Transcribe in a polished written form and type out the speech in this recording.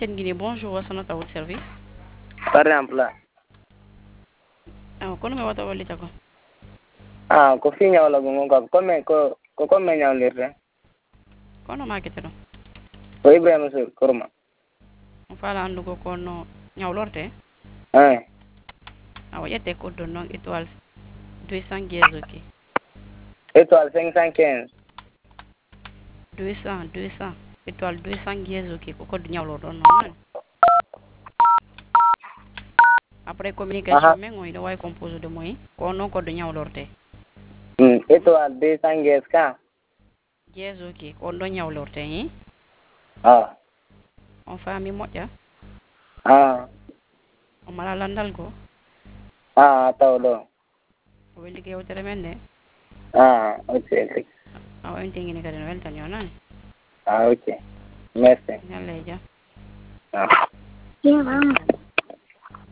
antenne Guinée, bonjour, wasana votre service. Par exemple, Kono me wata wali tako. ko fi nyawla gungo ko come nyawlirte. Kono makete no. Ko Ibrahima Sur Kurma. Fala andu ko kono nyawlorte. Eh. Awa yete ko don non étoile 200 guiers ok. Étoile 515. 200 étoile 200 guiers ok ko code nyawlo don non. Après communication men ngoy do way compose de moy ko non code nyawlorte. Étoile 200 guiers ka. Guiers ok ko don nyawlorte hein. Ah. On fami moja. Ah. O mala landal ko. Ah, tawdo. O liggéey o tere men de. Ah, ok. Awa entingi ni kadi weltan yo nan. Ah, ok. Merci. Yalla ja. Ah.